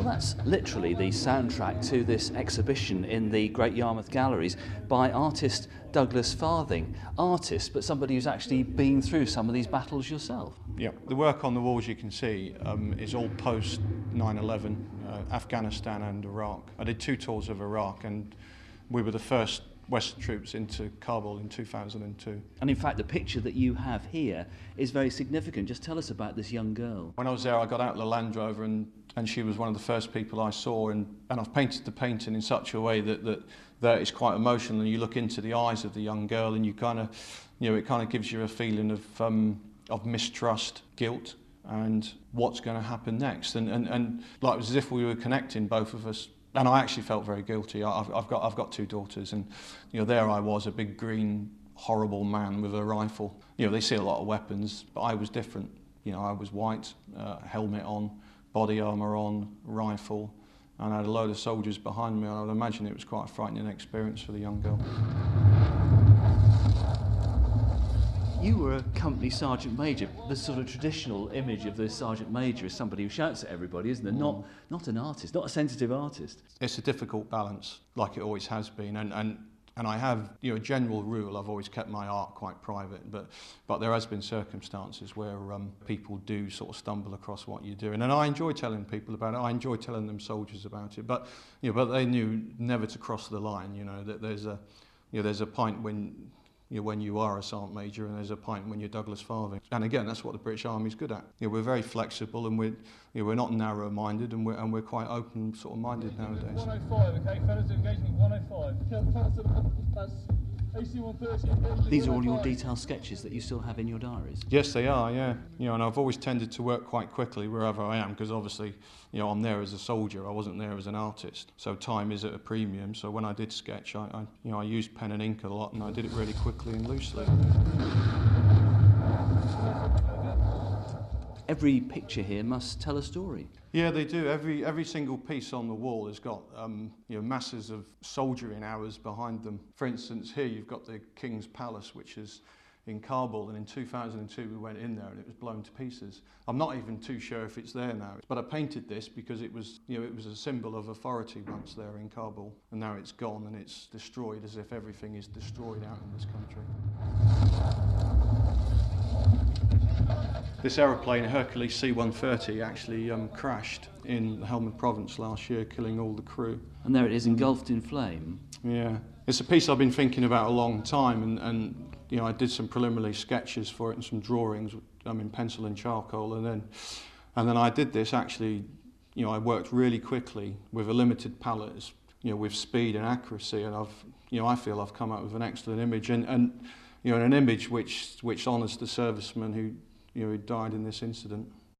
that's literally the soundtrack to this exhibition in the Great Yarmouth Galleries by artist Douglas Farthing. Artist, but somebody who's actually been through some of these battles yourself. Yeah, the work on the walls you can see is all post 9/11, Afghanistan and Iraq. I did 2 tours of Iraq, and we were the first Western troops into Kabul in 2002. And in fact, the picture that you have here is very significant. Just tell us about this young girl. When I was there, I got out of the Land Rover, and she was one of the first people I saw, and I've painted the painting in such a way that it's quite emotional, and you look into the eyes of the young girl, and you kind of, it kind of gives you a feeling of mistrust, guilt, and what's going to happen next, and like it was as if we were connecting, both of us. And I actually felt very guilty. I've got 2 daughters, and there I was, a big green horrible man with a rifle. They see a lot of weapons, but I was different. I was white, helmet on, body armour on, rifle, and I had a load of soldiers behind me, and I would imagine it was quite a frightening experience for the young girl. You were a company sergeant major. The sort of traditional image of the sergeant major is somebody who shouts at everybody, isn't it? Not an artist, not a sensitive artist. It's a difficult balance, like it always has been, and I have, a general rule. I've always kept my art quite private, but there has been circumstances where people do sort of stumble across what you're doing, and I enjoy telling people about it. I enjoy telling them soldiers about it, but they knew never to cross the line. That there's a point when you are a sergeant major, and there's a point when you're Douglas Farthing. And again, that's what the British Army's good at. We're very flexible, and we're not narrow-minded, and we're quite open sort of minded nowadays. 105, okay, fellas, engagement 105. These are all your detailed sketches that you still have in your diaries? Yes, they are, yeah. And I've always tended to work quite quickly wherever I am, because obviously, I'm there as a soldier. I wasn't there as an artist. So time is at a premium. So when I did sketch, I used pen and ink a lot, and I did it really quickly and loosely. Every picture here must tell a story. Yeah, they do. Every single piece on the wall has got masses of soldiering hours behind them. For instance, here you've got the King's Palace, which is in Kabul, and in 2002 we went in there and it was blown to pieces. I'm not even too sure if it's there now, but I painted this because it was a symbol of authority once there in Kabul, and now it's gone and it's destroyed, as if everything is destroyed out in this country. This aeroplane, Hercules C-130, actually crashed in the Helmand Province last year, killing all the crew. And there it is, engulfed in flame. Yeah. It's a piece I've been thinking about a long time, and I did some preliminary sketches for it and some drawings, in pencil and charcoal, and then I did this actually. I worked really quickly with a limited palette, with speed and accuracy, and I feel I've come up with an excellent image, and an image which honours the servicemen who died in this incident.